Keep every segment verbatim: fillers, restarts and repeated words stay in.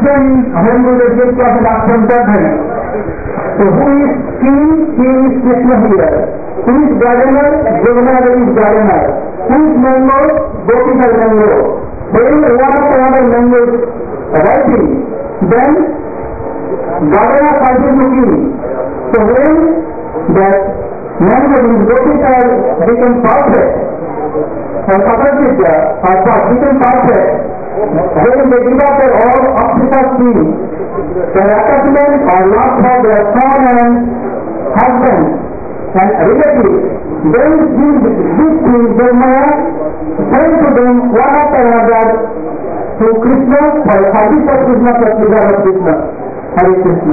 mentioned in Hindu Vedic of Lakshmana. So who is king? King is Krishna here. Who is gardener? Jagannath is gardener. Who is mango? Gopika is mango. When one of the other mango is rising, then gardener fighting the king. So when that mango is Gopika become perfect, and Papaditya or become perfect, when they give up their all obstacles king, their attachment or not for their son and husband and relatives, then these things they may send to them one after another to Krishna for service of Krishna, for Krishna of Krishna. Hare Krishna.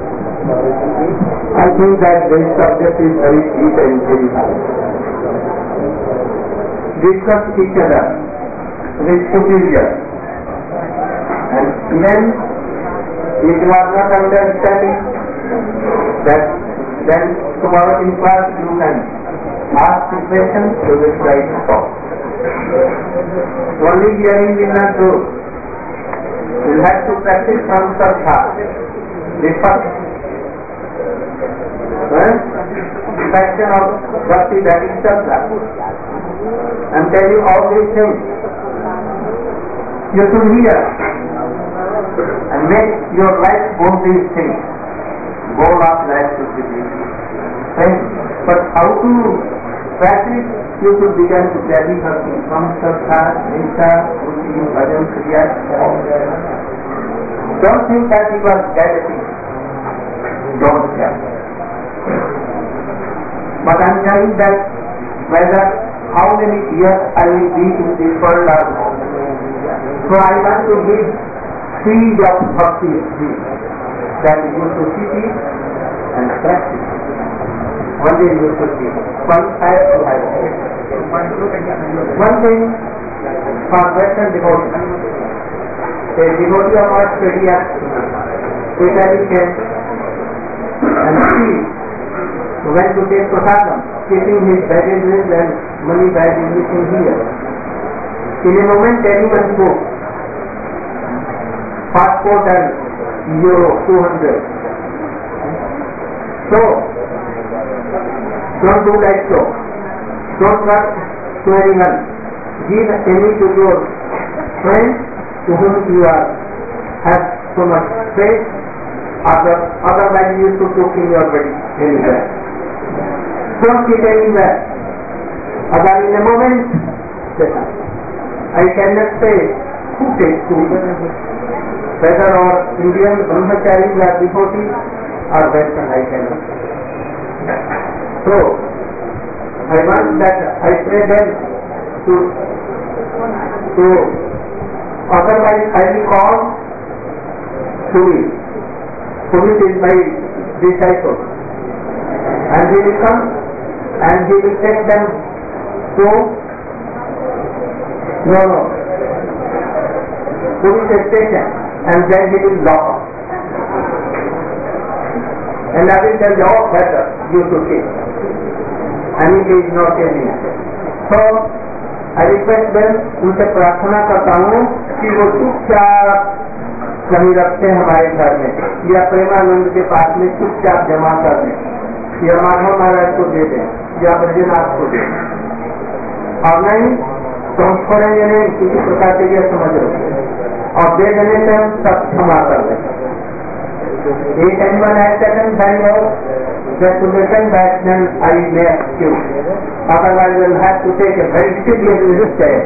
I think that this subject is very deep and very high. Discuss each other with superior. And even if you are not understanding that, then tomorrow in class you can ask the question, you will try to talk. Only hearing will not do. You will have to practice some sadha. The first section of bhakti, that is sadha. I am telling you all these things. You should hear and make your life both these things. Goal of life should be these things. But how to practice? You should begin to study from Sadha, Nisha, Ruti, Bhajan, Kriya. Don't think that you are getting. Don't care. But I am telling that whether how many years I will be in this world or not. So I want to give seed of bhakti that you should see and practice. One day you should see. One time to have it. One thing for Western devotee. A devotee of our study at Italy and see when to take prasadam, keeping his baggages and money bag everything here. In a moment anyone spoke. Passport and euro two hundred. So, don't do like so. Don't trust to anyone. Give any to your friends to whom you are have so much faith. Other, otherwise you should look in your body anywhere. Don't keep anywhere. Other in a moment, I cannot say who takes who. Whether our Indian brahmacharis are devotees or Western, I cannot say. So, I want that, I pray them to, to otherwise I will call Suri. Suri is my disciple. And he will come and he will take them to, no, no, Suri station, and then he will lock up. And I will tell you, oh, better, you should take. And it is not any. So, I request them, उनसे प्रार्थना करता हूँ कि वो चुपचाप कहीं रखते हैं हमारे घर में, या प्रेमानंद के पास में चुपचाप जमा कर दें, या माधव महाराज को दे दें, या ब्रजनाथ को दे दें, और नहीं तो हम छोड़ेंगे नहीं, किसी प्रकार से यह समझ लो, और दे देने से हम सब क्षमा कर दें. If anyone has taken time out, just to listen back, then I may excuse. Otherwise, we will have to take a very serious step.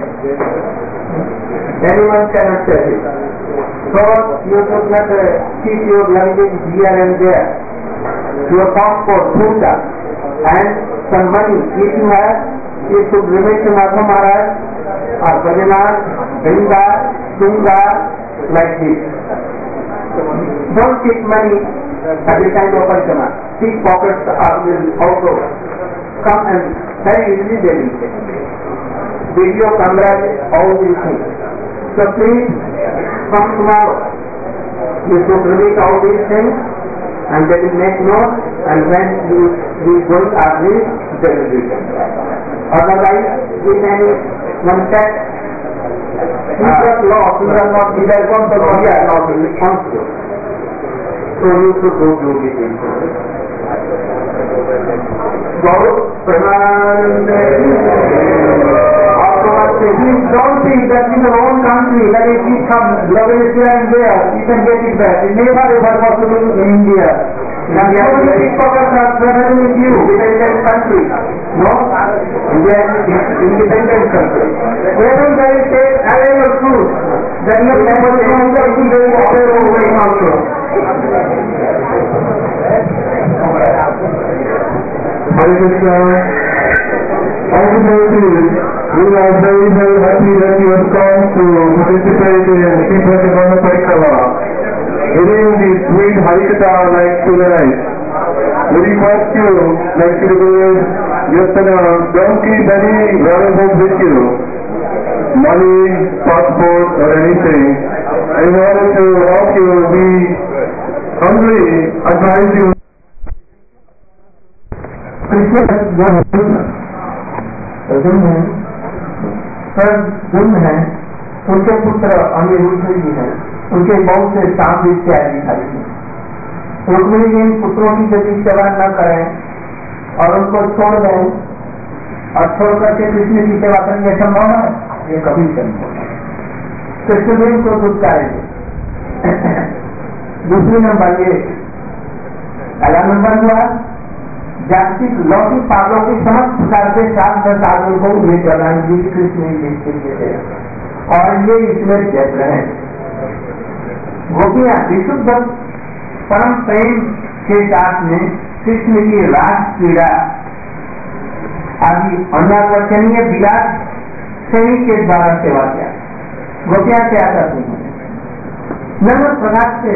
Anyone cannot say it. So, you should not uh, keep your luggage here and there. Your passport, food, and some money. If you have, you should remain to Madhva Maharaj, or Bhajanath, Vrinda, Tunga, like this. Don't keep money at the time of Parikama. Keep pockets are will also come and very easily they will take. Video, camera, all these things. So please come tomorrow. You should release all these things and they will make note, and when you we going are released, they will be. Otherwise, if any one set you got lost, you are not, you are not the one yeah, not responsible. So you should do duty things. Gaurav, Prananda, please don't think that in your own country, that if you come, love is here and there, you can get it back. It never ever possible in India. Now, the only pickpockets are traveling with you, independent country. No? India is independent country. Wherever there is a array of food, then you never know that you will order over in also. Hare Krishna. We are very, very happy that you have come to participate in Shri Pratikana Parikrama. Hearing the sweet Harikatha like tonight, we request you, like Shri Guru Yasana, don't keep any valuables with you, money, passport or anything. In order to help you, we humbly advise you. Krishna सर गुण है, उनके पुत्र अनिरुद्ध जी हैं, उनके बहुत से सांप इत्यादि खाई हैं। रुक्मिणी जी इन पुत्रों की यदि सेवा न करें और उनको छोड़ दें और छोड़ करके कृष्ण की सेवा करेंगे, संभव है? ये कभी संभव है। कृष्ण भी उनको दुष्कारेंगे। दूसरी नंबर ये अगला नंबर हुआ जागतिक लौकिक पागलों की समस्त प्रकार से सात संसाधन को उन्हें प्रदान की कृष्ण थे और ये इसमें जग रहे। गोपियां विशुद्ध परम प्रेम के साथ में कृष्ण की रास क्रीड़ा आदि अनावचनीय विलास श्रेणी के द्वारा सेवा किया। गोपियां क्या करती हैं? नाना प्रकार से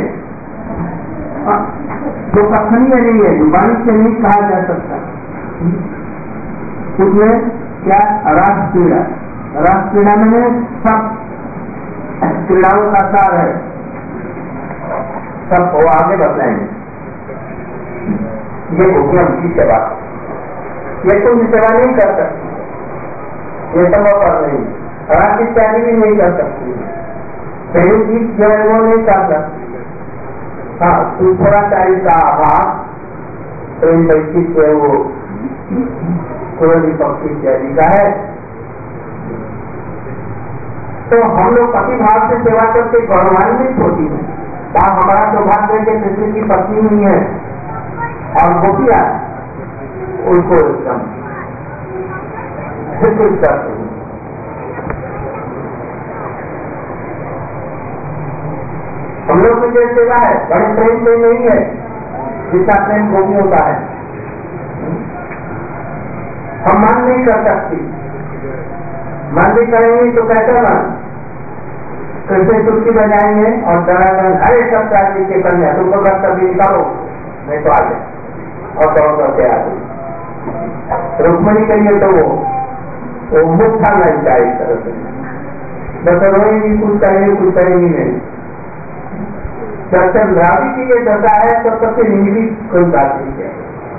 जो कथनीय नहीं है, जो वाणी से नहीं कहा जा सकता, उसमें क्या रास क्रीड़ा, रास क्रीड़ा में सब क्रीड़ाओं का सार है, सब वो आगे बताएंगे। ये गोपियां उनकी सेवा, ये तो उनकी सेवा नहीं कर सकती, ये संभव पर नहीं, रास इत्यादि भी नहीं कर सकती, पहली चीज जो है वो नहीं कर सकती। हाँ, ईश्वराचार्य का आभार प्रेम वैश्विक है, वो कुरली पक्षी इत्यादि का है। तो हम लोग पति भाव से सेवा करके गौरवान्वित होती है। क्या हमारा सौभाग्य है कि कृष्ण की पत्नी हुई है और गोपिया उनको एकदम स्वीकृत करती है। हम लोग की जो सेवा है बड़े प्रेम से नहीं है जितना प्रेम गोपियों का है। हम मान नहीं कर सकती, मान भी करेंगे तो कैसे मान? कृष्ण चुटकी बजाएंगे और डराकर अरे सब राज्य के कन्या तुमको घर कभी निकालो, नहीं तो आ जाए और दौड़ करके आ गई। रुक्मणी के लिए तो वो वो मुख था नहीं चाहिए इस तरह से, बस रोएंगी, कुछ करेंगे कुछ करेंगी नहीं। जब तक रावी की ये दशा है तब तक से निजी कोई बात नहीं है।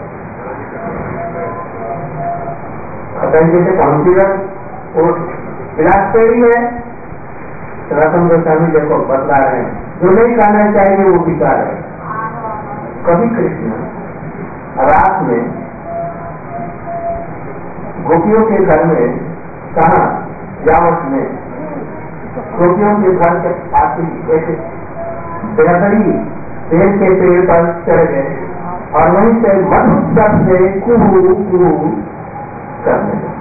जैसे पहुंचीगत वो विलास पेड़ी है, रतन गोस्वामी देखो बतला रहे हैं, जो नहीं कहना चाहिए वो विकार है। कभी कृष्ण रात में गोपियों के घर में, कहा यावत में गोपियों के घर के पास ऐसे बेहतरी पेड़ के पेड़ पर चढ़ गए और वहीं से मधुर से कुहू कुहू करने लगे।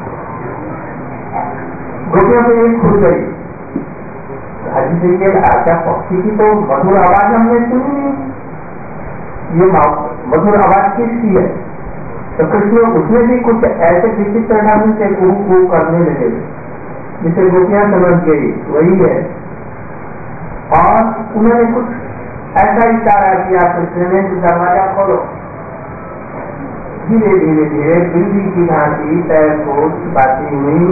गोपियों में एक खुल गई, हाजी देखिए आशा पक्षी की तो मधुर आवाज हमने सुनी, ये मधुर आवाज किसकी है? तो कृष्ण उसमें भी कुछ ऐसे विचित्र ढंग से कुहू कुहू करने लगे जिसे गोपियां समझ गई वही है। और उन्होंने कुछ ऐसा इशारा किया कृष्ण ने कि दरवाजा खोलो। धीरे धीरे धीरे बिल्ली की भांति पैर को छिपाती हुई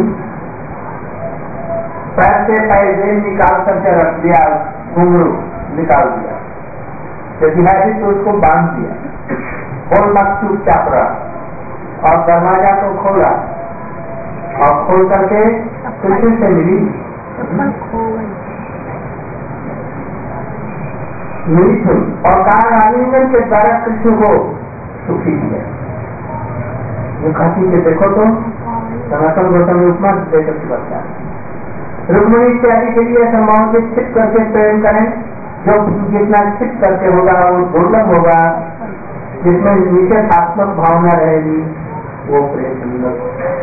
पैर से पैसे निकाल करके रख दिया, घुंघरू निकाल दिया, जब है तो उसको बांध दिया और मत चुपचाप रहा और दरवाजा को खोला और खोल करके कृष्ण से मिली मिथुन और कार आलिंगन के द्वारा कृष्ण को सुखी किया। ये कहती है देखो तो सनातन गौतम उपमा देकर के बच्चा रुक्मिणी इत्यादि के लिए संभाव के छिप करके प्रेम करें, जो जितना छिप करके होगा वो दुर्लभ होगा, जिसमें निषेधात्मक भावना रहेगी वो प्रेम दुर्लभ।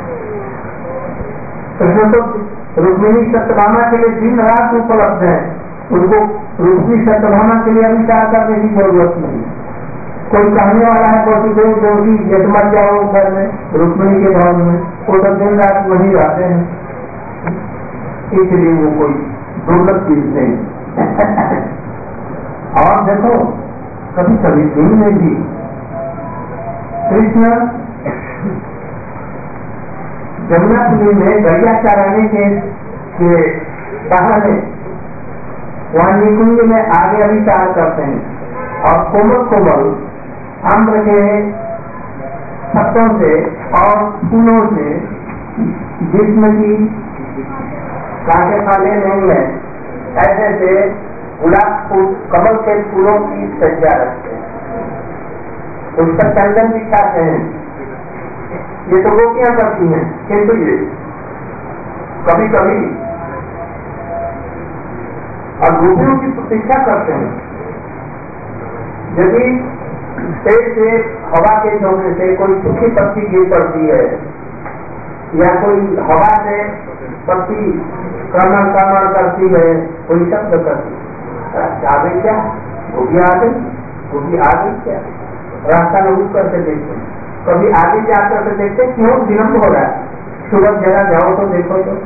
कृष्ण तो रुक्मिणी सत्यभामा के लिए दिन रात उपलब्ध है, उनको रुक्मिणी सत्यभामा के लिए विचार करने की जरूरत नहीं। कोई कहने वाला है पशुदेव जो भी जट मर जाओ घर में रुक्मिणी के भवन में, वो तो दिन रात वहीं रहते हैं, इसलिए वो कोई दुर्लभ चीज नहीं। और देखो कभी कभी दिन में भी कृष्ण जमुनापुरी में गैया चराने के, के बहाने वहाँ निकुंज में आगे अभिचार करते हैं और कोमल कोमल आम्र के पत्तों से और फूलों से, जिसमें की कांटे फाले नहीं है, ऐसे से गुलाब फूल कमल के फूलों की सज्जा रखते हैं, उस पर चंदन बिछाते हैं। ये तो गोपियां करती हैं, किंतु ये कभी कभी और गोपियों की प्रतीक्षा करते हैं। यदि पेड़ से हवा के झोंके से कोई सूखी पत्ती गिर पड़ती है या कोई हवा से पत्ती कमर कमर करती है, कोई शब्द करती है, आगे क्या गोभी आ गई, गोभी आ गई क्या, रास्ता में रुक करके देखते हैं। कभी आगे जाकर के देखते क्यों विलम्ब हो रहा है, सुबह जरा जाओ तो देखो तो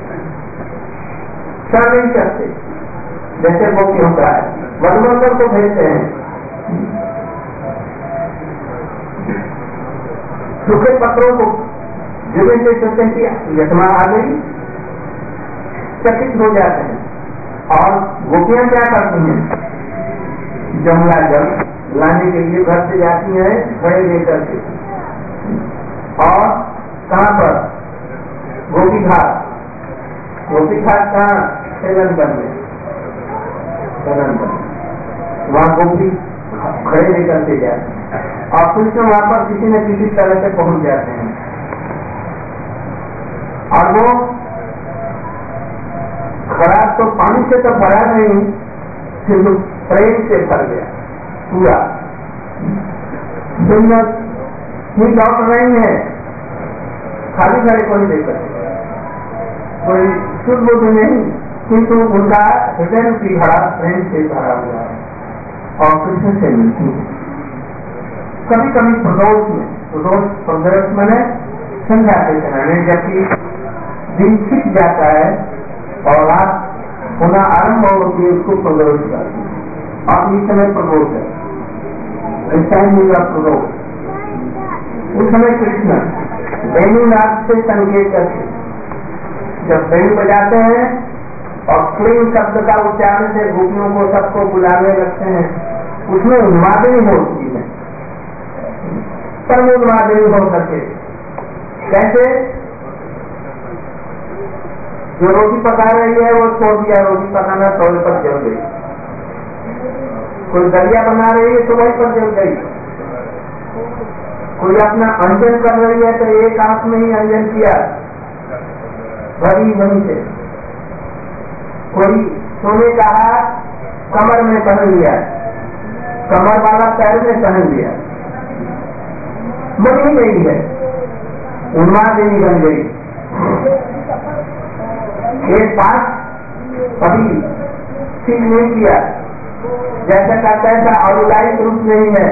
चल नहीं सकते, जैसे गोपियों का है। वनमंडल को भेजते हैं, सूखे पत्रों को जमीन से सोचते हैं कि यशमा आ गई, चकित हो जाते हैं। और गोपियां क्या करती हैं, जमुना जल लाने के लिए घर से जाती हैं घड़े लेकर के, और कहाँ पर गोपी घाट, गोपी घाट कहाँ सेवन करने सेवन करने वहाँ गोपी घड़े लेकर के जाते हैं और कृष्ण वहाँ पर किसी न किसी तरह से पहुंच जाते हैं। और वो घड़ा तो पानी से तो भरा नहीं, फिर वो प्रेम से भर गया पूरा। नहीं लौट रही है, खाली घड़े को नहीं देकर कोई शुद्ध बुद्ध नहीं, किंतु उनका हृदय की घड़ा प्रेम से भरा हुआ है और कृष्ण से मिलती है। कभी कभी प्रदोष में, प्रदोष प्रदोष मैंने संध्या के समय, जबकि दिन छिप जाता है और रात होना आरंभ होती है, उसको प्रदोष करती है। और इस समय प्रदोष है, प्रदोष। उस समय कृष्ण वेणुनाद से संकेत करके जब वेणु बजाते हैं और क्लीन शब्द का उच्चारण से गोपियों को सबको बुलाने लगते हैं, उसमें उन्मादनी होती है, पर वो उन्मादनी हो सके कैसे? जो रोटी पका रही है वो छोड़ दिया, रोटी पकाना तौल पर जल गई। कोई दलिया बना रही है तो वही पर जल गई। कोई अपना अंजन कर रही है तो एक आंख में ही अंजन किया, भरी वहीं से। कोई सोने का हाथ कमर में पहन लिया, कमर वाला पैर में पहन लिया, बनी गई है, उन्मादिनी बन गई। एक पास कभी ठीक नहीं किया, जैसा का तैसा अनुलायिक रूप नहीं है,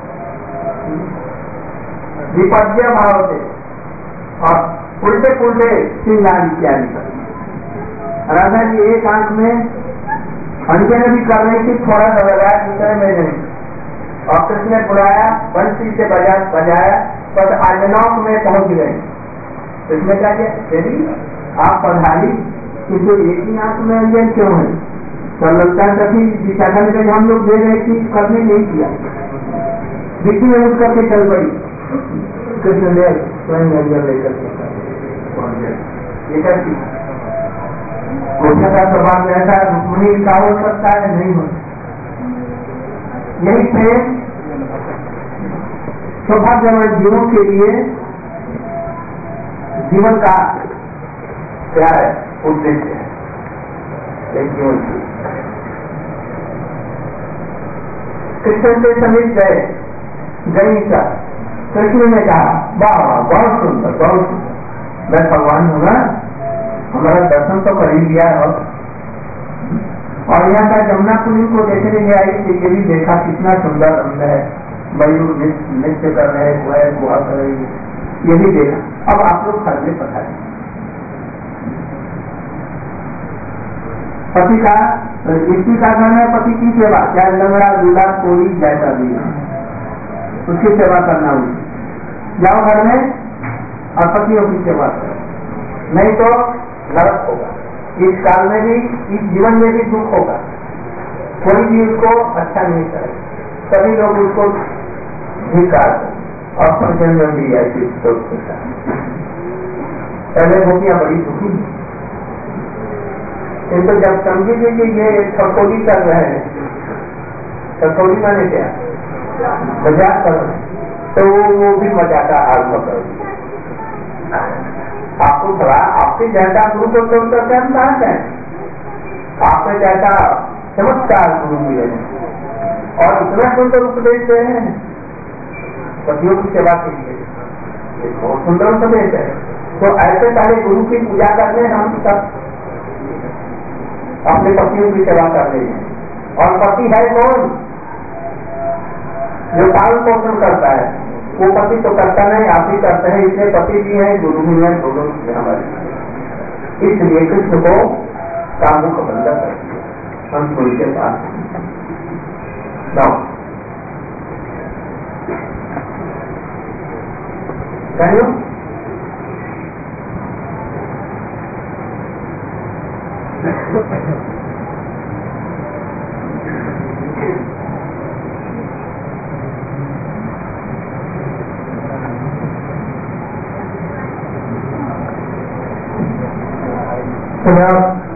विपद्य भाव से और उल्टे पुलटे सिंगार इत्यादि कर। राधा जी एक आंख में अंजन भी कर रही थी, थोड़ा सा लगाया, दूसरे में नहीं, और कृष्ण ने बुलाया, बंसी से बजा बजाया, बस आजनौक में पहुंच गए। कृष्ण क्या किया, आप पढ़ाई किसी एक ही आंख में अंजन क्यों है? तो लगता सभी दिशाखंड के हम लोग दे रहे कि करने नहीं किया, बीच में उठ करके चल पड़ी। कृष्ण ने स्वयं अंजन लेकर ये करती कृष्ण का स्वभाव ऐसा रुक्मिणी का हो सकता है, नहीं हो सकता। यही प्रेम सौभाग्यवान जीवों के लिए जीवन का क्या है, उद्देश्य है। एक जीवन की कृष्ण के समीप गए, गई का कृष्ण ने कहा, वाह वाह बहुत सुंदर बहुत सुंदर, मैं भगवान हूँ ना, हमारा दर्शन तो कर ही लिया। और और यहाँ का जमुना पुरी को देखने में आई कि ये भी देखा कितना सुंदर रंग है, मयूर नृत्य कर रहे, गुआ गुआ कर रही है, ये भी देखा। अब आप लोग घर में पठाए पति का, स्त्री का धर्म है पति की सेवा, चाहे लंगड़ा दूल्हा कोई जैसा भी है उसकी सेवा करना हुई। जाओ घर में और पतियों की सेवा करो, नहीं तो नरक होगा। इस काल में भी, इस जीवन में भी दुख होगा, कोई भी उसको अच्छा नहीं करे, सभी लोग उसको धिक्कार और संजन में भी ऐसी सोच होता है। पहले गोपियां बड़ी दुखी, इनको जब समझी थी कि ये ठकोली कर रहे हैं, ठकोली माने क्या, मजाक कर रहे हैं, तो वो भी मजाक का आरम्भ कर दिया। आपको थोड़ा आपके जैसा गुरु को तो हम कहाँ जाए, आपके जैसा चमत्कार गुरु मिले और इतना सुंदर उपदेश दे हैं पतियों की सेवा के लिए, बहुत सुंदर उपदेश है। तो ऐसे सारे गुरु की पूजा करने हम सब अपने पतियों की सेवा कर रहे हैं। और पति है कौन, जो पालन पोषण करता है, वो पति तो करता नहीं, आप ही करते हैं, इसलिए पति भी है गुरु भी है, दोनों हमारे। इसलिए कृष्ण को कामुक बंदा कर दिया हम गुरु के पास। कहियो So now,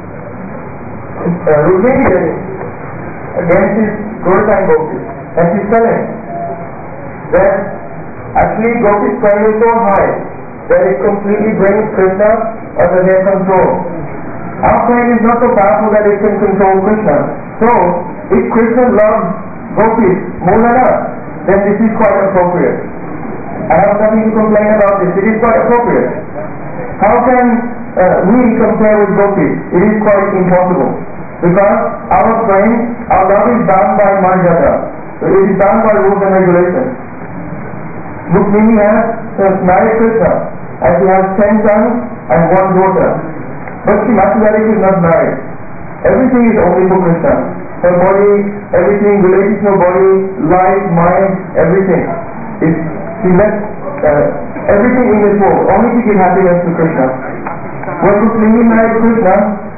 uh, Rukmini Devi, again she's glorifying Gopis, and she's telling that actually Gopis pride is so high that it completely brings Krishna under their control. Our pride is not so powerful that it can control Krishna. So, if Krishna loves Gopis more than us, then this is quite appropriate. I have nothing to complain about this. It is quite appropriate. How can uh, we compare with Gopis? It is quite impossible. Because our friend, our love is bound by Marjata. It is bound by rules and regulations. Rukmini has uh, married Krishna, and she has ten sons and one daughter. But she naturally is not married. Everything is only for Krishna. Her body, everything related to her body, life, mind, everything. Is, she left uh, everything in this world, only to give happiness to Krishna. When Rukmini married Krishna,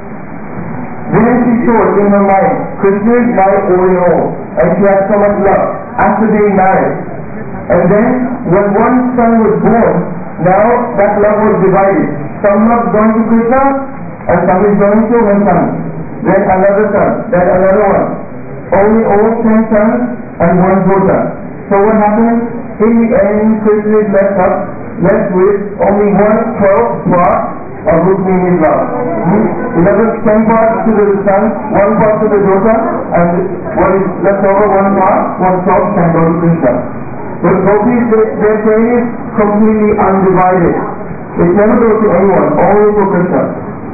then she showed in her mind, Krishna is my all in all, and she had so much love after being married. And then, when one son was born, now that love was divided. Some love going to Krishna, and some is going to one son. Then another son, then another one. Only all ten sons and one daughter. So what happened? In the end, Krishna is left up, left with only one twelfth part of Rukmini's love. Hmm? Eleven, ten parts to the son, one part to the daughter, and what is left over, one part, one twelfth can go to Krishna. But Gopis, their prayer is completely undivided. It never goes to anyone, only for Krishna.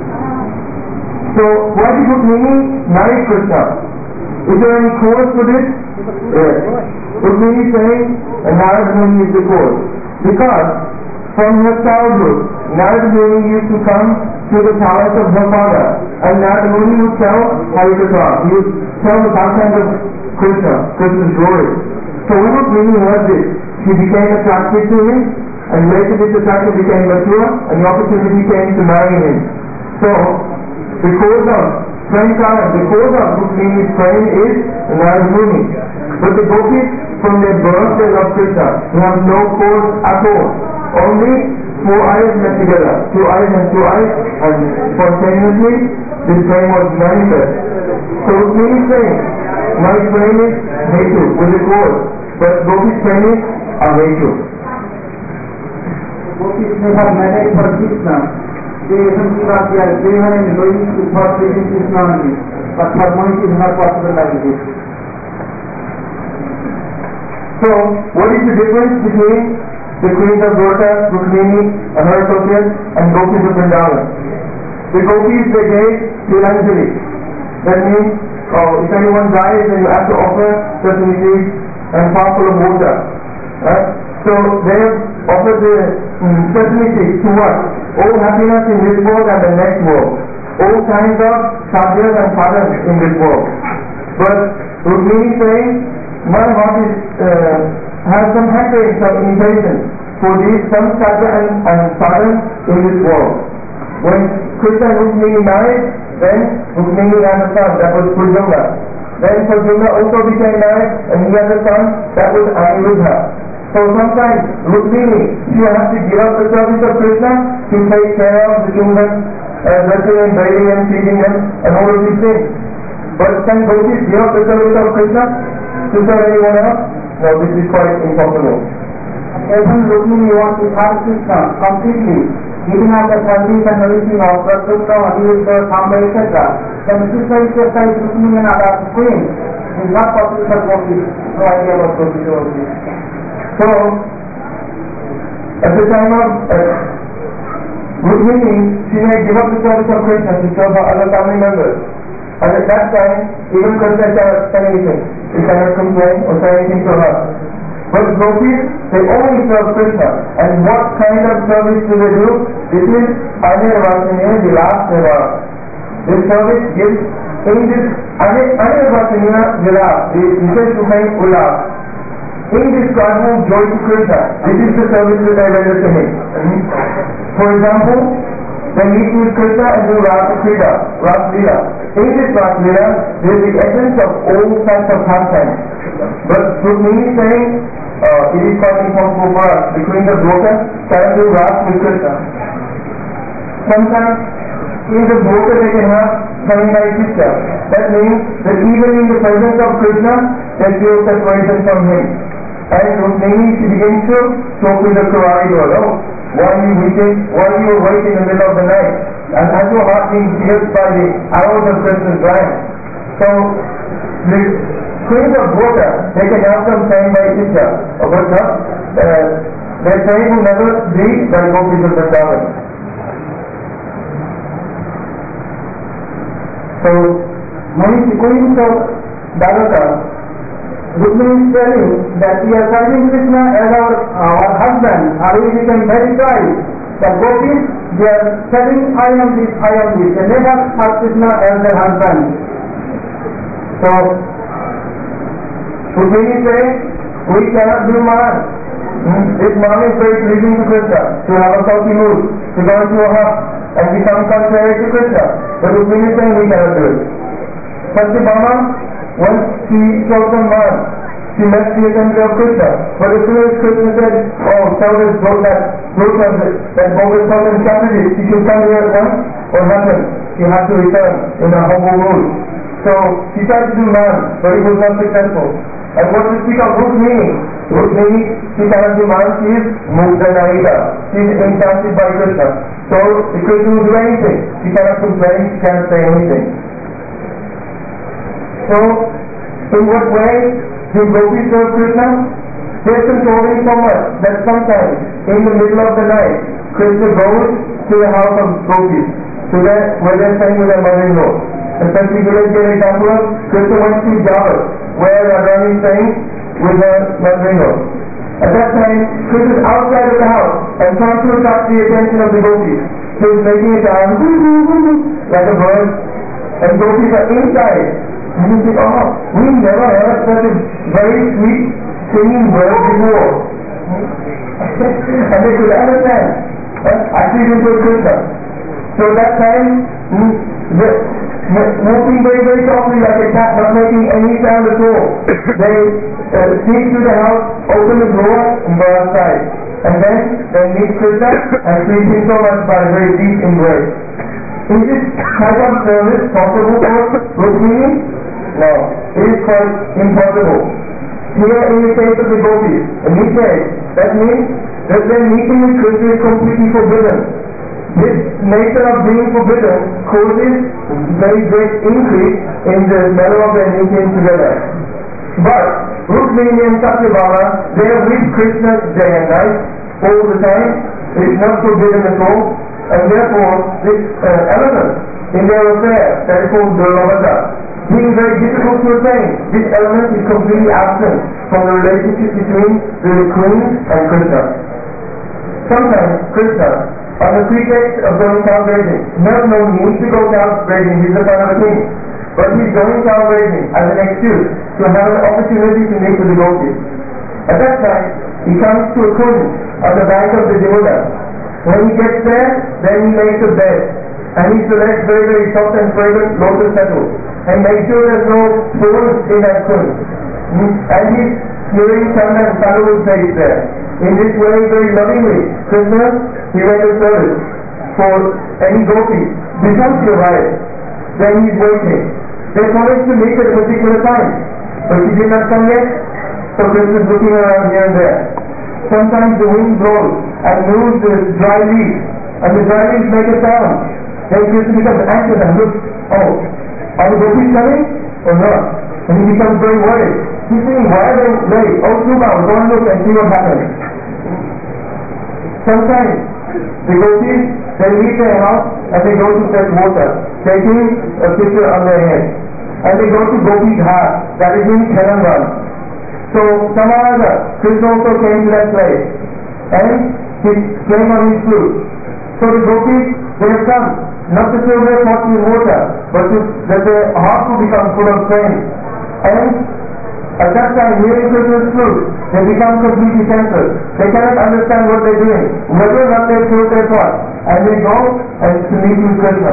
So, why did Rukmini marry Krishna? Is there any cause for this? Yes. Rukmini is saying, Narad Muni is the cause. Because, from her childhood, Narad Muni used to come to the palace of her father, and Narad Muni would tell Harikatha. He would tell the content of Krishna, Krishna's glory. So when Rukmini heard this, she became attracted to him, and later this attraction became mature, and the opportunity came to marry him. So, the cause of Pranikaran, the cause of Rukmini's praying is Narad Muni. But the Gopis, from their birth, they love Krishna. They have no cause at all. Only four eyes met together. Two eyes and two eyes, and spontaneously this flame was manifest. So Rukmini is saying, my flame is Hetu, which is gold, but Gopi's flame is Ahetu. Gopis may have married for Krishna. They essentially are they are going to for Krishna only, but for Mohi it is not possible like this. So, what is the difference between the queens of Dwarka, Rukmini, and her associates, and Gopis of Vrindavan? The Gopis, they gave Tilanjali. That means, oh, if anyone dies, then you have to offer certain seeds and far full of water. Right? So, they have offered the um, certain seeds to what? All happiness in this world and the next world. All kinds of sadhyas and sadhans in this world. But Rukmini saying, my heart is, uh, has some hatred, some impatience for these, some sadhya and, and sadhans in this world. When Krishna and Rukmini married, then Rukmini had a son, that was Pradyumna. Then Pradyumna also became married, and he had a son, that was Aniruddha. So sometimes Rukmini, she has to give up the service of Krishna to take care of the children, uh, dressing and bathing and feeding them, and all of these things. But can Gopis give up the service of Krishna to serve anyone else? No, this is quite impossible. Even Rukmini wants to serve Krishna completely, giving up the service and everything of Pradyumna, Aniruddha, Samba, et cetera. Then Krishna is just like Rukmini and other queens. It is not possible for Gopis. No idea about Gopis over this. So, at the time of uh, Rukmini, she may give up the service of Krishna to serve her other family members. And at that time, even Krishna cannot say anything. He cannot complain or say anything to her. But Gopis, they only serve Krishna. And what kind of service do they do? This is Anirvasaniya Vilas Seva. This service gives, in this Anirvasaniya Vilas, the Vishesh Rupai Ullas, in this cosmos joy to Krishna, this is the service that I render to him. For example, they meet with Krishna and do Rasa Krida, Rasa Lila. In this Rasa Lila, there is the essence of all types of content. But Rukmini is saying, uh, it is quite impossible for us. The queen of Dwarka cannot do Rasa with Krishna. Sometimes, in the Dwarka they can have coming by Krishna. That means that even in the presence of Krishna, they feel separation from him. And Rukmini, she begins to talk with the Kurari girl. Oh, why are you weeping? Why are you awake in the middle of the night? And has your heart been pierced by the arrows of Krishna's line? So, the queens of Dwarka, they can have some saying by Isha. But not, uh, their saying will never be by Gopis of Vrindavan. So, many queens of Dwarka, Rukmini is telling that we are serving Krishna as our, our husband, or we become very proud. The Gopis, they are telling, I am this, I am this. They never serve Krishna as their husband. So, Rukmini says, we cannot do man. Hmm? This man is very pleasing to Krishna, to have a salty mood, to go into a hut, and become contrary to Krishna. But Rukmini is saying we cannot do it. Satyabhama, once she saw some man, she left the assembly of Krishna. But as soon as Krishna said, oh, tell this boat that, that bogus person shouted it, she should come here at once, what happened? She had to return in a humble mood. So, she tried to do man, but it was not successful. And what to speak of Rukmini? Rukmini, she cannot do man, she is Mukta Narita. She is enchanted by Krishna. So, the Krishna will do anything. She cannot complain, she cannot say anything. So, in what way do Gopis serve Krishna? They are controlling so much that sometimes, in the middle of the night, Krishna goes to the house of Gopis, to their, where they are staying with their mother-in-law. Especially village give an example of Krishna went to Java, where Radharani is staying with her mother-in-law. At that time, Krishna is outside of the house and trying to attract the attention of the Gopis. He is making a sound like a bird, and Gopis are inside. And you think, oh, we never heard such a very sweet singing bird before. And they could understand. Uh, actually, this was Krishna. So that time, the, moving very, very softly like a cat, not making any sound at all. They uh, sneak through the house, open the door, and go outside. And then they meet Krishna and please him so much by a very deep embrace. Is this type of service possible for Rukmini? No, it is quite impossible. Here in the case of the gopis, he says, that means that their meeting with Krishna is completely forbidden. This nature of being forbidden causes very great increase in the level of their meeting together. But Rukmini and Satyabhama, they are with Krishna day and night, all the time. It is not forbidden at all, and therefore this uh, element in their affair, that is called Durlavata, being very difficult to attain. This element is completely absent from the relationship between the queen and Krishna. Sometimes Krishna, on the pretext of going town raising, not no need to go town raising, he's the son of a king, but he's going town raising as an excuse to have an opportunity to meet with the gopis. At that time, he comes to a kund on the bank of the Yamuna. When he gets there, then he makes a bed, and he selects very very soft and fragrant lotus petals, and makes sure there's no thorns in that kund. And he's smearing chanda and sandalwood paste there. In this way, very lovingly, Krishna, he renders service for any gopi. Before she arrives, then he's waiting. They promised to meet at a particular time, but she did not come yet, so Krishna is looking around here and there. Sometimes the wind blows and moves the dry leaves, and the dry leaves make a sound. Then Krishna becomes anxious and looks, oh, are the gopis coming or not? And he becomes very worried. He's thinking, why are they late? Oh, Subha, go and look and see what happens. Sometimes the gopis, they leave their house and they go to fetch water, taking a pitcher on their head. And they go to Gopi's house, that is in Telangan. So somehow or other, Krishna also came to that place, and he came on his flute. So the gopis, they have come, not to fill their pots with water, but to, that their heart will become full of pain. And at that time, hearing Krishna's flute, they become completely senseless. They cannot understand what they're doing, whether or not they fill their pot, and they go and to meet with Krishna.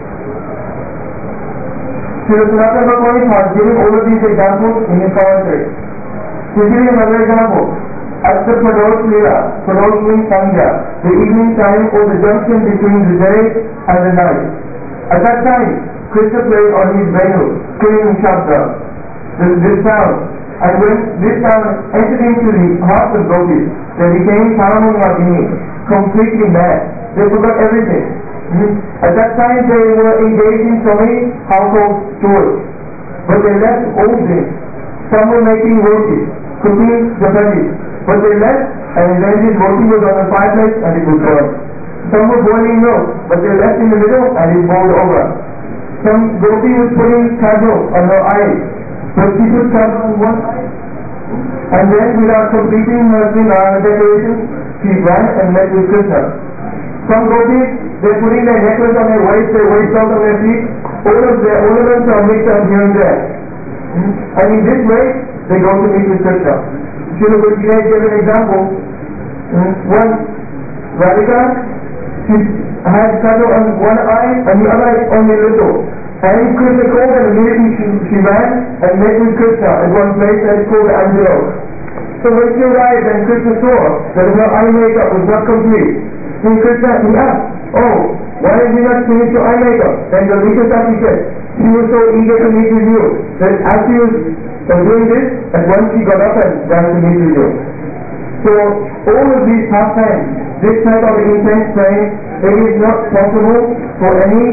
Srila Sanatana Goswami was giving all of these examples in his commentary. To give you another example, at the Pradosh Lila, Pradosh means Sandhya, the evening time or the junction between the day and the night. At that time, Krishna played on his venu, screaming Shabda, this, this sound. And when this sound entered into the hearts of gopis, they became Paramanvadini, completely mad. They forgot everything. At that time they were engaged in so many household chores, but they left old things. Some were making roti, cooking chapati, but they left, and then this roti was on the fireplace and it was burned. Some were boiling milk, but they left in the middle and it boiled over. Some gopi was putting kajal on her eyes, but she put kajal on one eye, and then without completing her Srinara decoration, she ran and met with Krishna. Some gopis, they're putting their necklace on their waist, their waist belt on their feet, all of their ornaments are mixed up here and there. Hmm? And in this way, they go to meet with Krishna. Srila Gurukina gave an example. Hmm? One Radhika, she had kajal on one eye and the other eye on the little. And Krishna called and immediately she, she ran and met with Krishna at one place that is called Angelo. So when she arrived and Krishna saw that her eye makeup was not complete, then Krishna, he asked, oh, why did you not finish your eye makeup? Then the Lita Sati said, she was so eager to meet with you that as she was uh, doing this, at once she got up and ran to meet with you. So all of these pastimes, this type of intense praying, it is not possible for any.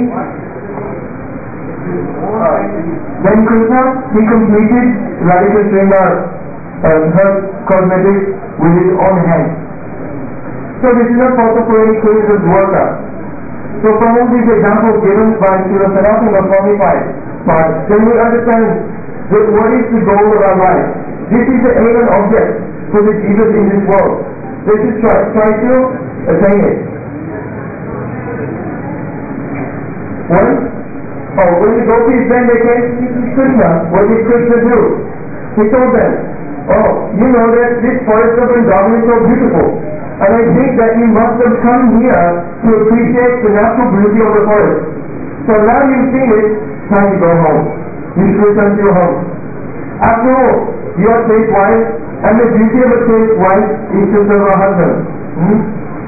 Then Krishna, he completed Radhika Sringar, uh, her cosmetics with his own hands. So this is not possible for any creator's worker. So from all these examples given by Srila Sanatana Goswami part, then we understand that what is the goal of our life. This is the aim and object for the Jesus in this world. This is try, try to attain it. One, oh, when the gopis then they came to see Krishna, what did Krishna do? He told them, oh, you know that this forest of Vrindavan is so beautiful. And I think that you must have come here to appreciate the natural beauty of the forest. So now you've seen it, time to go home. You should return to your home. After all, you are chaste wife, and the beauty of a chaste wife is to serve her husband. Hmm?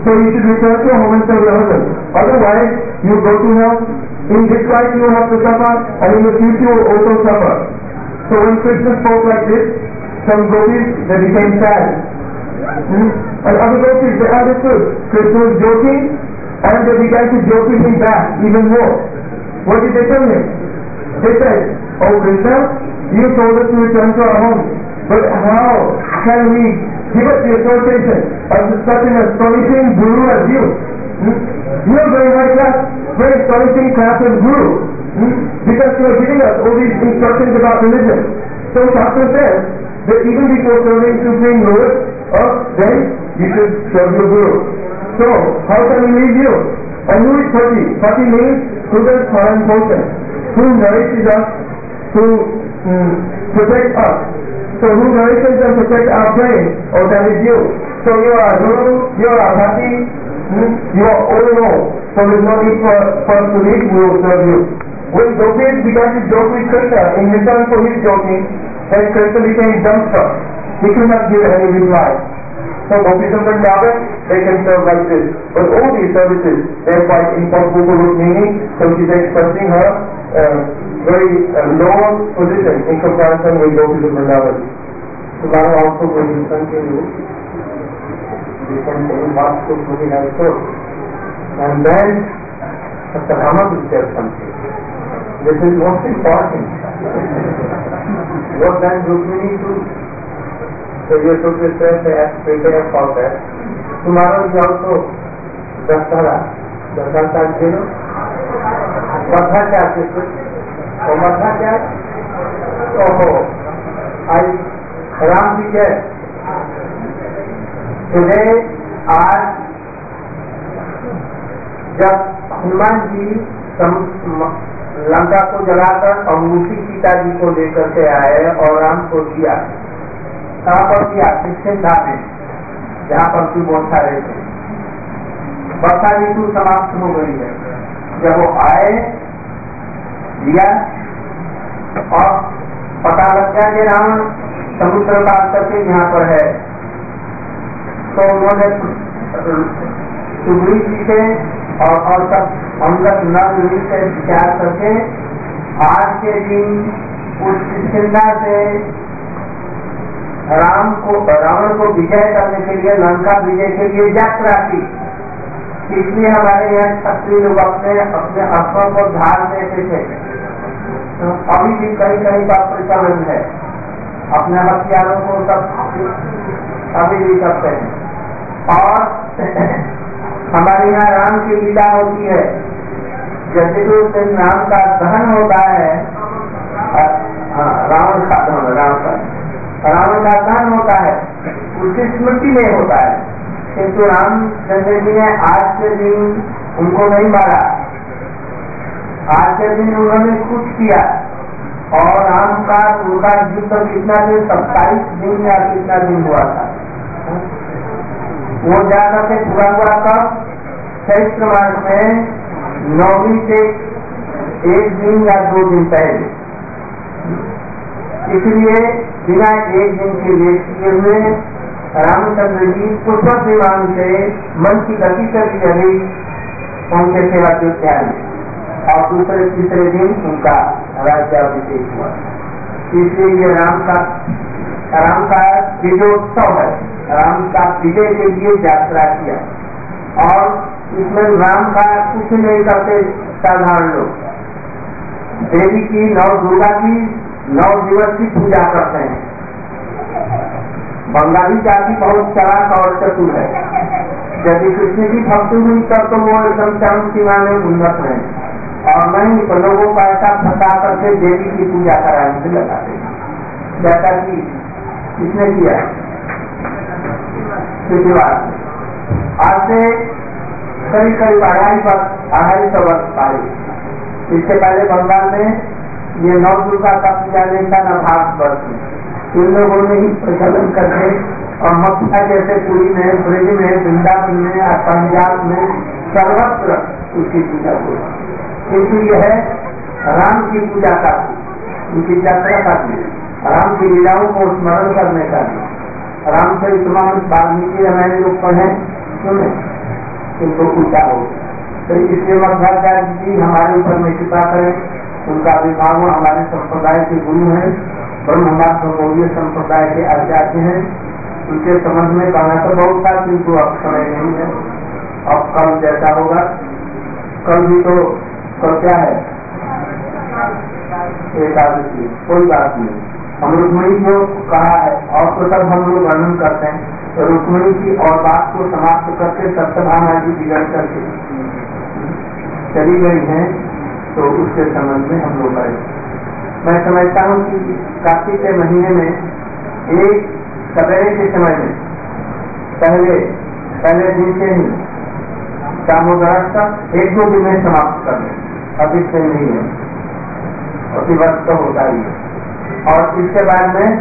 So you should return to home and serve your husband. Otherwise, you go to hell. In this life you have to suffer, and in the future you will also suffer. So when Krishna spoke like this, some gopis, they became sad. Hmm? And other gopis, they understood. Krishna was joking, and they began to joke with him back even more. What did they tell him? They said, "Oh Krishna, you told us to return to our home, but how can we give up the association of such an astonishing guru as you? Hmm? You are very high class, very astonishing class of guru, hmm? because you are giving us all these instructions about religion." So Shastra says that even before serving Supreme Lord, uh, then you should serve your guru. So how can we leave you? And who is Pati? Pati means Sudan Saran Poshan, who nourishes us, who um, protects us. So who nourishes and protects our brain? Oh, that is you. So you are Guru, you are Pati, hmm? you are all in all. So there is no need for, for us to leave, we will serve you. When Gopis began to joke with Krishna, in return for his joking, then Krishna became dumbstruck. He could not give any reply. So Gopis and Vrindavan, they can serve like this. But all these services, they are quite impossible to look meaning, so she's expressing her uh, very uh, low position in comparison with Gopis and Vrindavan. So now also when you continue, we can say what should we have told. And then, Mister Rama will tell something. This is most important. What then Rukmini do? So you should prepare, prepare for that. Tomorrow is also Dasara. Dasara you know? Matha kya is? Oh, Matha kya? Oh, I Ram Vijay. Today, आज जब हनुमान जी लंका को जलाकर अंगूठी सीता जी को लेकर के आए और राम को दिया, कहाँ पर दिया? किसकिंधा में, जहाँ पर की मोर्चा रहते। वर्षा ऋतु समाप्त हो गई है। जब वो आए दिया और पता लग गया कि राम समुद्र पार करके यहाँ पर है, तो उन्होंने सुग्रीव जी से और और सब हम लोग नवी से विचार करके आज के दिन उस किष्किंधा से राम को रावण को विजय करने के लिए, लंका विजय के लिए यात्रा की। इसलिए हमारे यहाँ क्षत्रिय लोग अपने अपने अस्त्रों को धार देते थे। तो अभी भी कहीं कहीं का प्रचलन है, अपने हथियारों को सब अभी भी करते हैं। और हमारे यहाँ राम की लीला होती है, जैसे कि उस दिन राम का दहन होता है, रावण का दहन राम का रावण का दहन होता है, उसकी स्मृति में होता है। किंतु रामचंद्र जी ने आज के दिन उनको नहीं मारा, आज के दिन उन्होंने कुछ किया। और राम का उनका युद्ध कितना दिन, सत्ताईस दिन या कितना दिन हुआ था। वो जाकर के पूरा हुआ तब चैत्र मास में नौवीं से एक दिन या दो दिन पहले। इसलिए बिना एक दिन के लेट किए हुए रामचंद्र जी पुष्पक विमान से मन की गति से भी उनके सेवा के ध्यान और दूसरे तीसरे दिन उनका राज्याभिषेक हुआ। इसलिए ये राम का राम का विजयोत्सव है, राम का विजय के लिए यात्रा किया। और इसमें राम का कुछ नहीं करते साधारण लोग, देवी की नौ दुर्गा की नौ दिवस की पूजा करते हैं। बंगाली जाति बहुत चलाक और चतुर है, यदि कृष्ण की भक्ति हुई तब तो वो एकदम चरम सीमा में उन्नत है, और नहीं तो लोगों का ऐसा फंसा करके देवी की पूजा कराने से लगाते हैं, जैसा कि इसने किया शुक्रवार। आज से करीब करीब अढ़ाई वर्ष अढ़ाई सौ वर्ष पहले, इससे पहले बंगाल में ये नौ दुर्गा का पूजा नहीं था, न भारतवर्ष में। इन लोगों ने ही प्रचलन करके और मक्का जैसे पुरी में, ब्रज में, वृंदावन में और पंजाब में सर्वत्र उसकी पूजा हुई। इसलिए है राम की पूजा का, उनकी यात्रा का, राम की लीलाओं को स्मरण करने का। रामचरितमानस वाल्मीकि रामायण जो पढ़े सुने, उनको उल्टा हो। तो इसलिए मध्वाचार्य जी हमारे ऊपर में कृपा करें, उनका अभिभावक हमारे संप्रदाय के गुरु हैं, ब्रह्ममात्र गौड़ीय संप्रदाय के आचार्य हैं। उनके संबंध में कहना तो बहुत था, किंतु अब समय नहीं है। अब कल जैसा होगा, कल भी तो कल क्या है, एकादशी, कोई बात नहीं। हम रुक्मिणी को कहा है और तो सब हम लोग वर्णन करते हैं, तो रुक्मिणी की और बात को समाप्त करके सप्तभामा जी बिगड़ करके चली गई हैं, तो उसके संबंध में हम लोग करें। मैं समझता हूँ कि कार्तिक के महीने में एक सवेरे के समय में पहले पहले दिन से ही दामोदर तक एक दो दिन में समाप्त कर लें, अभी से नहीं है, प्रतिवर्ष तो होता ही है। और इसके बाद में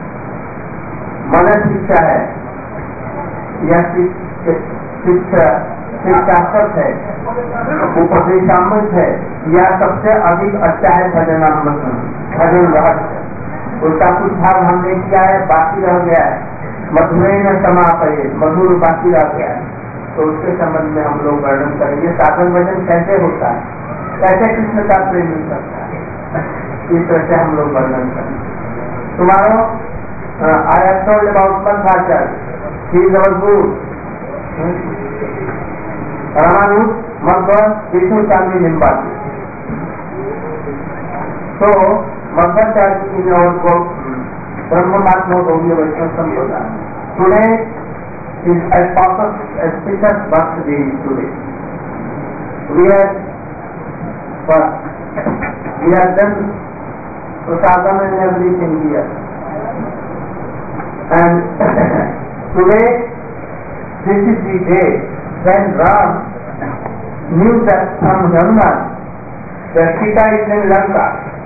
मन शिक्षा है, यह शिक्षा शिक्षात्मक है, उपदेशात्मक है, या सबसे अधिक अच्छा है भजनात्मक भजन रहस्य। उसका कुछ भाग हमने किया है, बाकी रह गया है, मधुरे में समापये, मधुर बाकी रह गया है, तो उसके संबंध में हम लोग वर्णन करेंगे। साधन भजन कैसे होता है, कैसे कृष्ण का प्रेम मिल सकता है, इस तरह से हम लोग वर्णन करेंगे। तुम्हारा I have told about Madhvacharya, he is our guru, Ramanuja, मध्व, विष्णु चांदी निम्बाती। तो Madhvacharya in our book Brahmamatma Gaudiya Vaishnava Sampradaya. Today is a auspicious birthday today. We have first, we have done prasadam and everything here. And today, this is the day when Ram knew that from Hanuman that Sita is in Lanka.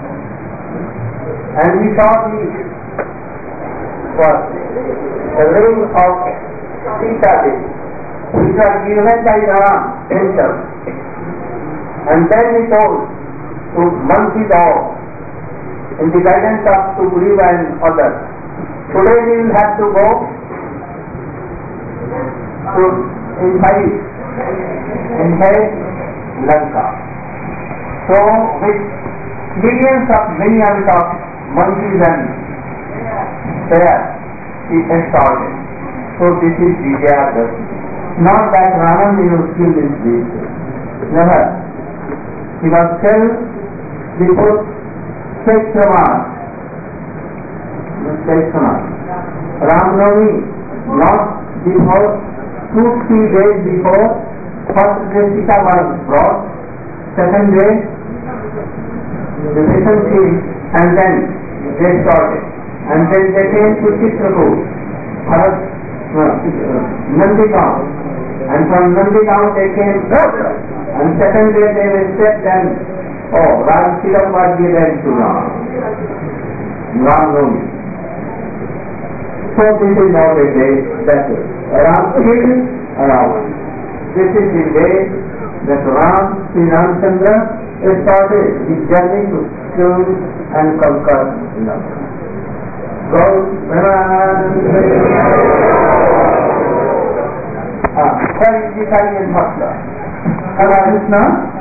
And we saw the, what, the ring of Sita Devi, which was given by Ram himself. And then he told to Mansi Dao, in the guidance of Sugriva and others, today we will have to go to invade, invade Lanka. So with millions of millions of monkeys and bears he installed. So this is Vijayadashmi. Not that Ravan was killed in this. Never. He was killed before Chaityavan. Chaityavan. Ramnavami, not before, two, three days before, first day Sita was brought, second day the mission came, and then they started. And then they came to Chitrakoot, Bharat, Nandigaon. And from Nandigaon they came further. And second day they were stepped and, oh, Rajasilam was given to Ram. Ram Navami. So this is now the day that Ram killed Ravan. This is the day that Ram, Sri Ramchandra, started his journey to kill and conquer Lanka. So, what is the Italian Bhakta? Krishna,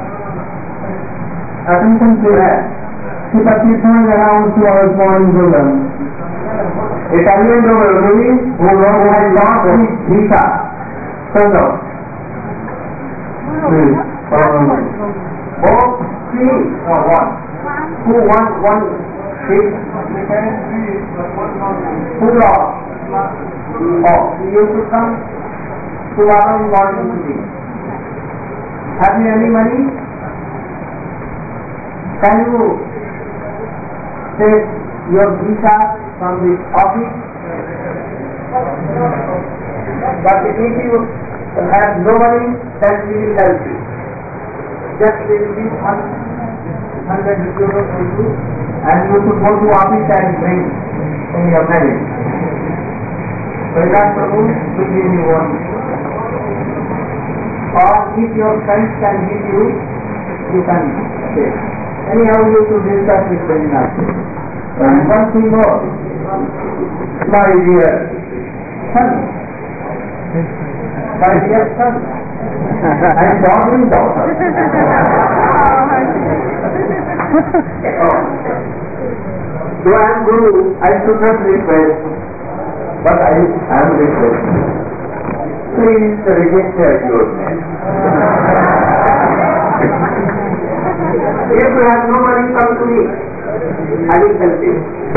attention to that. Sipati turned around to our born Buddha. Italian nobility who had lost his visa. So, no. Please, follow me. Oh, three or one? Who won one seat? Who lost? Oh, you should come tomorrow morning to me. Have you any money? Can you take your visa from the office? But if you have no money, then we will help you. Just we will give one hundred euros to you, and you should go to office and bring in your marriage. So that Prabhu will give you one. Or if your friends can give you, you can take. Anyhow, you should discuss with Vajranath. And one thing more, my dear son, my dear son, and bothering daughter. Oh. So I am Guru, I should not request, but I am requesting. Please register your name. If you have no money, come to me. I will help you.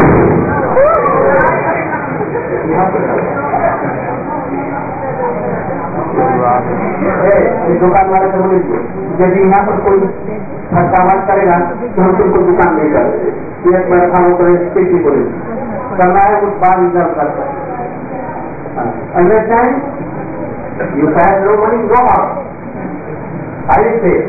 दुकान वाले से बोलिए यदि यहाँ पर कोई धक्का करेगा तो हम तुमको दुकान नहीं करते। एक बार खाओ करे किसी को करना है कुछ बात इधर करता है। Understand? You have no money, go out. I will say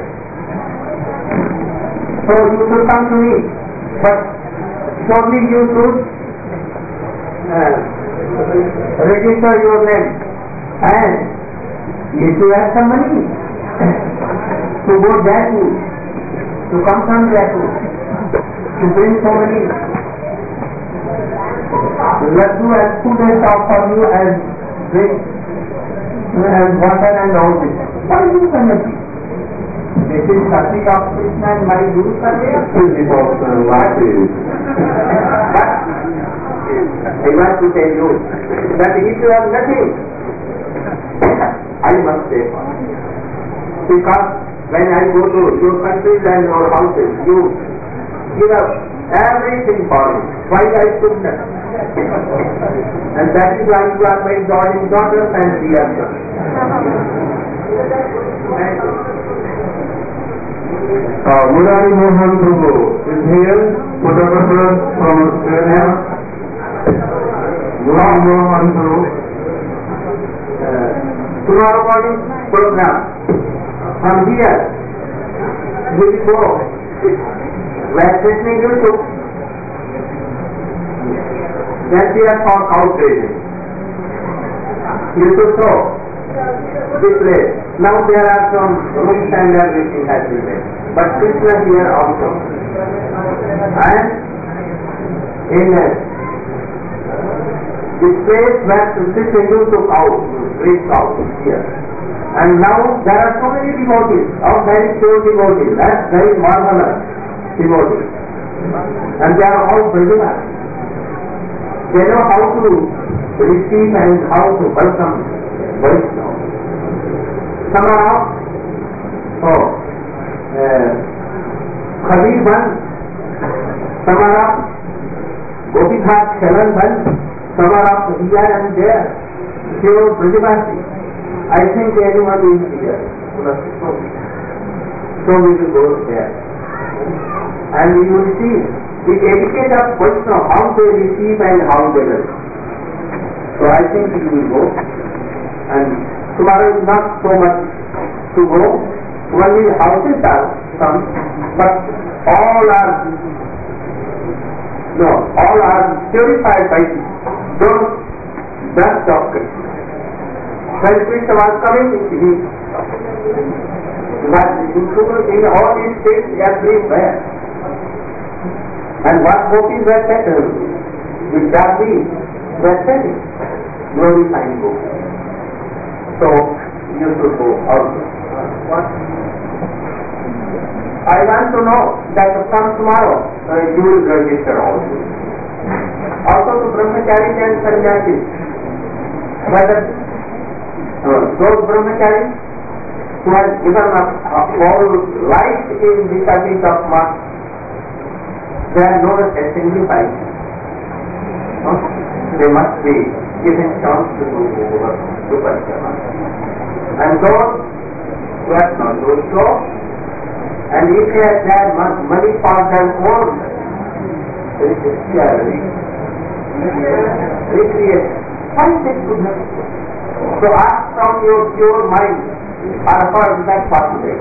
so you should come to me, but surely you should uh, register your name, and if you have some money to go Jaipur, to come from Jaipur, to bring so many laddu and food and talk for you and drink and water and all this, what is this energy? This is something of Krishna and my use for this. But I want to tell you that if you have nothing, I must say because when I go to your countries and your houses, you give up everything for me. Why I should not? And that is why you are my darling daughters and dear sons. Uh, Murari Mohan Prabhu is here, photographer from Australia. Murari Mohan Prabhu. Uh, tomorrow morning program. From here, we will go. We are listening to YouTube. Then we are for outrage. You should show this place. Now there are some rooms and everything has been made. But Krishna here also. And in uh, this place where Krishna used to out, reach out here. And now there are so many devotees, of very pure devotees, that's very marvelous devotees. And they are all Brahmanas. They know how to receive and how to welcome Vaishnava. Some are of oh, uh, Khabir Ban, some are of Gopikhat Shalan Ban, some are of here and there, pure Brajavasi. I think anyone is here. So we will go there. And we will see the etiquette of Vaishnava, how they receive and how they welcome. So I think we will go. And tomorrow is not so much to go. Only houses are some, but all are no, all are purified by those dust of Krishna. When Krishna was coming, he was in all these states everywhere. And what gopis were settled, with Jati were settled, glorifying gopis. So, you should go also. What? I want to know that from tomorrow uh, you will register also. Also to brahmacharis and sannyasis. Whether uh, those brahmacharis who have given up a whole life in the service of master, they are known as signified. Uh, they must be given chance to do to Parikama. And those who have not done so, and if they have had money for their own recreation, why is it good? So ask from your pure mind, or for that possible.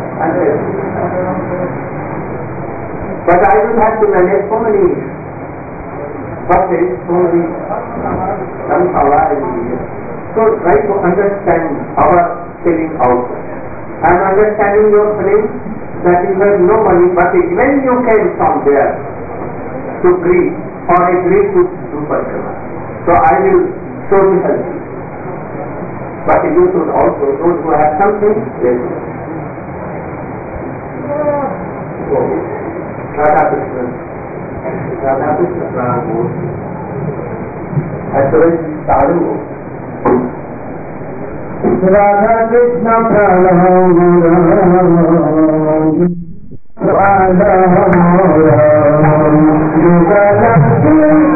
But I will have to manage so many buses, so many sunflower and so try to understand our feeling also. I am understanding your feeling that you have no money, but when you came from there to Greece or a Greece to do Parikama, so I will surely help you. but you should also, those who have something, they should. So, Radha Krishna, Radha Krishna Prabhu, actually, Sadhu. Radha Krishna Prabhu, Radha Radha